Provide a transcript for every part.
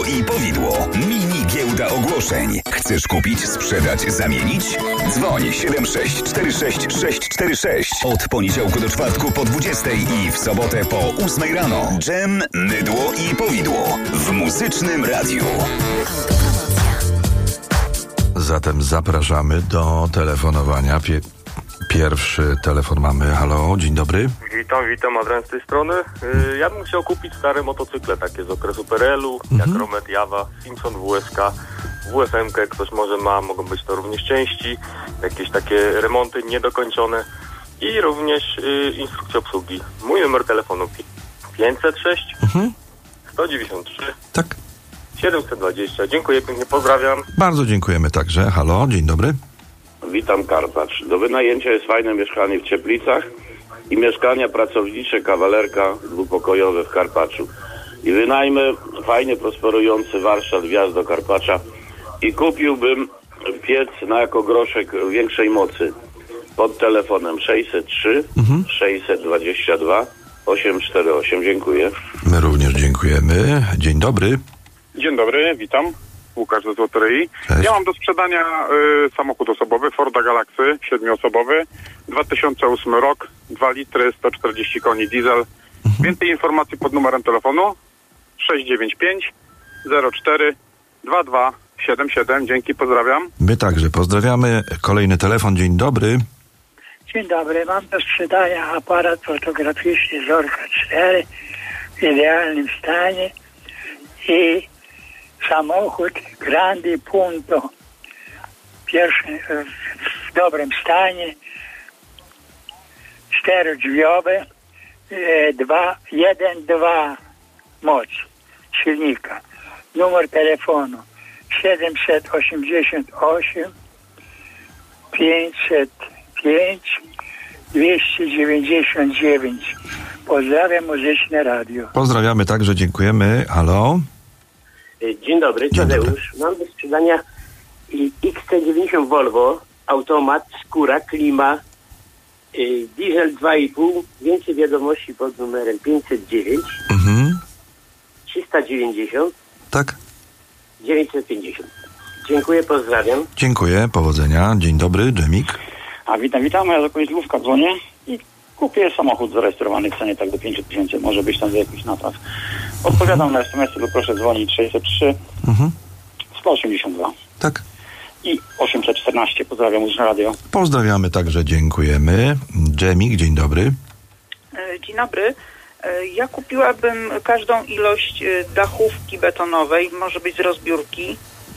i powidło. Mini giełda ogłoszeń. Chcesz kupić, sprzedać, zamienić? Dzwoń 7646646. Od poniedziałku do czwartku po 20 i w sobotę po 8 rano. Dżem, mydło i powidło w Muzycznym Radiu. Zatem zapraszamy do telefonowania. Pierwszy telefon mamy. Halo, dzień dobry. Witam, Adrian z tej strony. Ja bym chciał kupić stare motocykle takie z okresu PRL-u, jak Romet, Jawa, Simpson, WSK, WFM-kę, ktoś może ma, mogą być to również części, jakieś takie remonty niedokończone i również instrukcja obsługi. Mój numer telefonu 506 193 tak 720. Dziękuję pięknie, pozdrawiam. Bardzo dziękujemy także. Halo, dzień dobry. Witam, Karpacz. Do wynajęcia jest fajne mieszkanie w Cieplicach i mieszkania pracownicze Kawalerka dwupokojowe w Karpaczu. I wynajmę fajnie prosperujący warsztat wjazd do Karpacza i kupiłbym piec na jako groszek większej mocy pod telefonem 603 622 848. Dziękuję. My również dziękujemy. Dzień dobry. Dzień dobry, witam. Łukasz ze Złotoryi. Ja mam do sprzedania samochód osobowy, Forda Galaxy, 7-osobowy, 2008 rok, 2 litry, 140 koni diesel. Więcej informacji pod numerem telefonu 695 04 2277. Dzięki, pozdrawiam. My także pozdrawiamy. Kolejny telefon. Dzień dobry. Dzień dobry, mam do sprzedania aparat fotograficzny Zorka 4 w idealnym stanie i samochód Grandi Punto pierwszy w dobrym stanie, 4-drzwiowe, 1.2 moc silnika. Numer telefonu 788 505 299. Pozdrawiam, Muzyczne Radio. Pozdrawiamy także, dziękujemy. Halo. Dzień dobry, Tadeusz. Mam do sprzedania XC90 Volvo, automat, skóra, klima, diesel 2,5, więcej wiadomości pod numerem 509 390 tak 950. Dziękuję, pozdrawiam. Dziękuję, powodzenia. Dzień dobry, Dżemik. Witam, ja do Koźlówka dzwonię i kupię samochód zarejestrowany w cenie tak do 5 000, może być tam za jakiś napraw. Odpowiadam na SMS, tylko proszę dzwonić 603 182 tak i 814. Pozdrawiam, Muzyczne Radio. Pozdrawiamy także, dziękujemy. Dżemik, dzień dobry. Dzień dobry. Ja kupiłabym każdą ilość dachówki betonowej, może być z rozbiórki.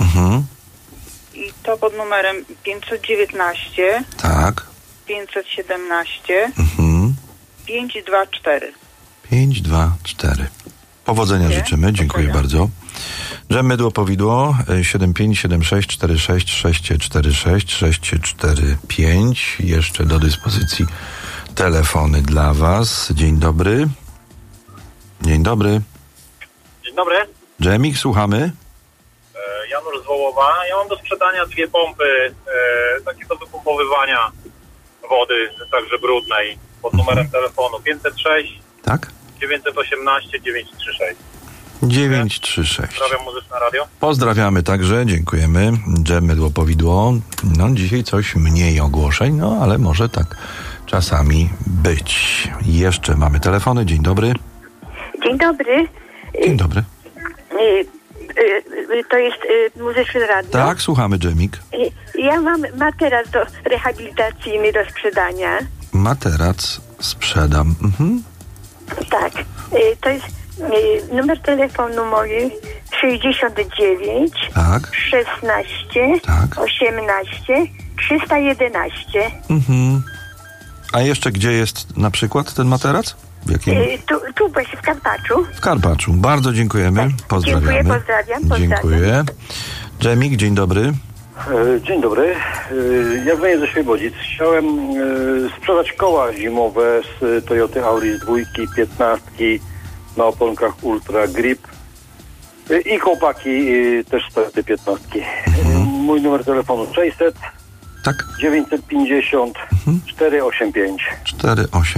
I to pod numerem 519 tak 517 524. 524. Powodzenia życzymy, dziękuję bardzo. Dżem, mydło, powidło 7576464645. Jeszcze do dyspozycji telefony dla was. Dzień dobry. Dzień dobry. Dzień dobry. Dżemik, słuchamy. Janusz z Wołowa. Ja mam do sprzedania 2 pompy takie do wypompowywania wody, także brudnej, pod numerem telefonu 506 tak 918 936. 936. Pozdrawiam, Muzyczne Radio. Pozdrawiamy także, dziękujemy. Dżem, mydło, powidło. No dzisiaj coś mniej ogłoszeń, no ale może tak czasami być. Jeszcze mamy telefony. Dzień dobry. Dzień dobry. Dzień dobry. To jest Muzyczne Radio. Tak, słuchamy, Dżemik. Ja mam materac rehabilitacyjny do sprzedania. Materac sprzedam. Tak. To jest numer telefonu mój 69 tak 16 tak 18 311. A jeszcze gdzie jest na przykład ten materac? W jakim? Tu właśnie w Karpaczu. W Karpaczu. Bardzo dziękujemy. Tak. Pozdrawiamy. Dziękuję, pozdrawiam. Dziękuję. Dżemik, dzień dobry. Dzień dobry. Ja dzwonię ze Świebodzic. Chciałem sprzedać koła zimowe z Toyoty Auris 2, 15 na oponkach Ultra Grip i kołpaki też z Toyoty 15. Mój numer telefonu 600 tak 950 485.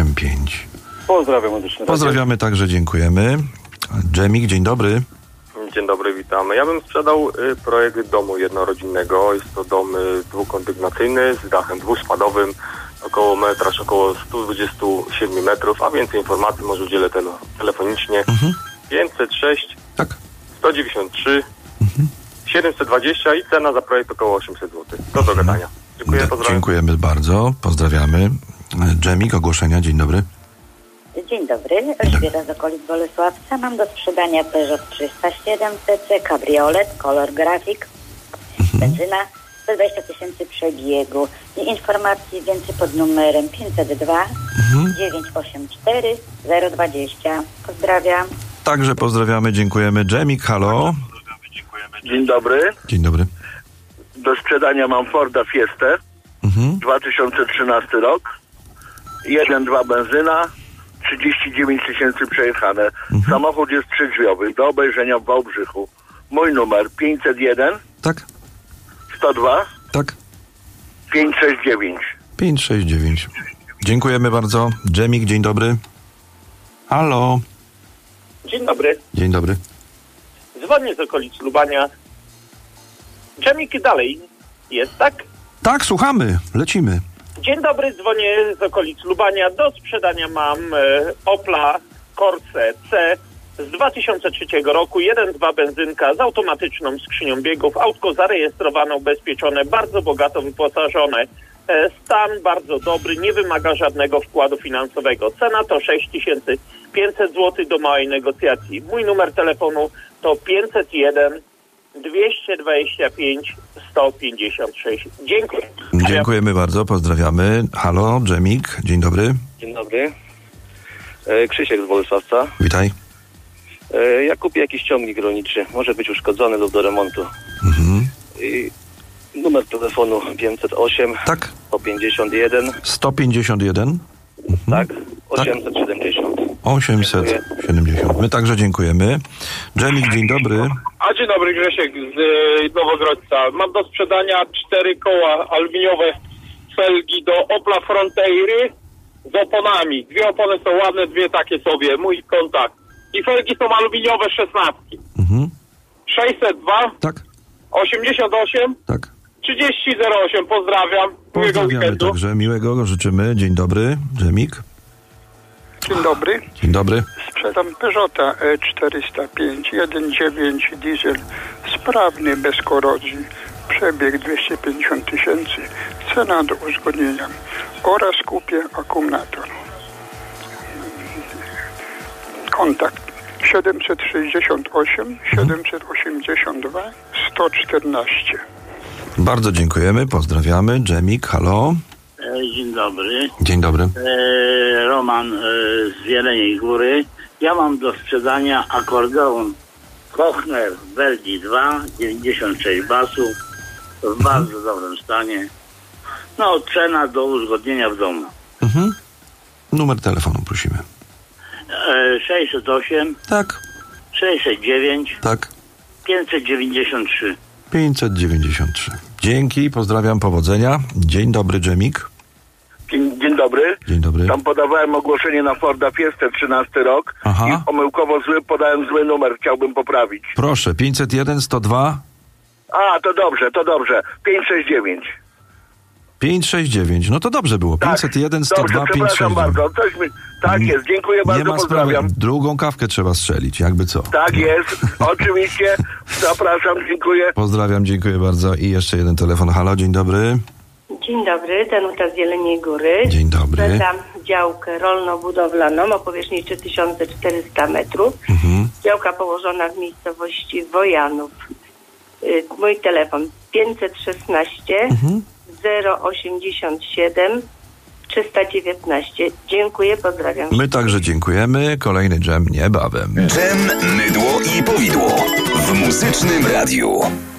485. Pozdrawiam. Pozdrawiamy także, dziękujemy. Dżemik, dzień dobry. Dzień dobry, witamy. Ja bym sprzedał projekt domu jednorodzinnego. Jest to dom dwukondygnacyjny z dachem dwuspadowym, około metraż, około 127 metrów, a więcej informacji może udzielę telefonicznie. 506 193 720 i cena za projekt około 800 zł. Do dogadania. Dziękuję, pozdrawiam. Dziękujemy bardzo, pozdrawiamy. Dżemik, ogłoszenia, dzień dobry. Dzień dobry, Elżbieta z okolic Bolesławca. Mam do sprzedania Peugeot 307 CC, kabriolet, kolor grafik, benzyna, 120 000 przebiegu. I informacji więcej pod numerem 502 984 020. Pozdrawiam. Także pozdrawiamy, dziękujemy. Dżemik, halo. Dzień dobry. Dzień dobry. Do sprzedania mam Forda Fiestę, 2013 rok, 1.2 benzyna, 39 000 przejechane. Samochód jest trzydrzwiowy, do obejrzenia w Wałbrzychu. Mój numer 501 102 569. 569. Dziękujemy bardzo. Dżemik, dzień dobry. Halo. Dzień dobry. Dzień dobry. Dzwonię z okolic Lubania. Dżemik dalej jest, tak? Tak, słuchamy. Lecimy. Dzień dobry, dzwonię z okolic Lubania. Do sprzedania mam Opla Corsa C z 2003 roku, 1.2 benzynka z automatyczną skrzynią biegów, autko zarejestrowane, ubezpieczone, bardzo bogato wyposażone. Stan bardzo dobry, nie wymaga żadnego wkładu finansowego. Cena to 6500 zł do małej negocjacji. Mój numer telefonu to 501 225 156. Dziękuję. Dziękujemy bardzo, pozdrawiamy. Halo, Dżemik, dzień dobry. Dzień dobry. Krzysiek z Bolesławca. Witaj. Ja kupię jakiś ciągnik rolniczy. Może być uszkodzony lub do remontu. I numer telefonu 508 151 151 tak, 870. 870. My także dziękujemy. Dżemik, dzień dobry. A dzień dobry, Grzesiek z Nowogrodźca. Mam do sprzedania 4 koła aluminiowe felgi do Opla Fronteiry z oponami. 2 opony są ładne, 2 takie sobie, mój kontakt. I felgi są aluminiowe 16. 602 88 3008. Pozdrawiam. Miłego Pozdrawiamy weekendu. także, miłego życzymy. Dzień dobry, Dżemik. Dzień dobry. Dzień dobry. Sprzedam Peugeota E405 1.9 diesel, sprawny, bez korozji, przebieg 250 000, cena do uzgodnienia oraz kupię akumulator. Kontakt 768 782 114. Bardzo dziękujemy, pozdrawiamy. Dżemik, halo. Dzień dobry. Dzień dobry. Roman z Jeleniej Góry. Ja mam do sprzedania akordeon Kochner w Belgii 2, 96 basów, w bardzo dobrym stanie. No, cena do uzgodnienia w domu. Numer telefonu prosimy. 608 609 593. 593. Dzięki, pozdrawiam, powodzenia. Dzień dobry, Dżemik. Dzień dobry. Dzień dobry. Tam podawałem ogłoszenie na Forda Fiestę 13 rok i pomyłkowo podałem zły numer, chciałbym poprawić. Proszę, 501 102 A, to dobrze. 569. 569, no to dobrze było. 501 102 Dobrze, przepraszam 569. bardzo. Tak jest, dziękuję Nie bardzo, ma sprawy. pozdrawiam. Drugą kawkę trzeba strzelić, jakby co. Tak jest, oczywiście. Zapraszam, dziękuję. Pozdrawiam, dziękuję bardzo. I jeszcze jeden telefon. Halo, dzień dobry. Dzień dobry, Danuta z Jeleniej Góry. Dzień dobry. Sprzedam działkę rolno-budowlaną o powierzchni 3400 metrów. Działka położona w miejscowości Wojanów. Mój telefon 516 087 319. Dziękuję, pozdrawiam. My także dziękujemy. Kolejny dżem niebawem. Dżem, mydło i powidło w Muzycznym Radiu.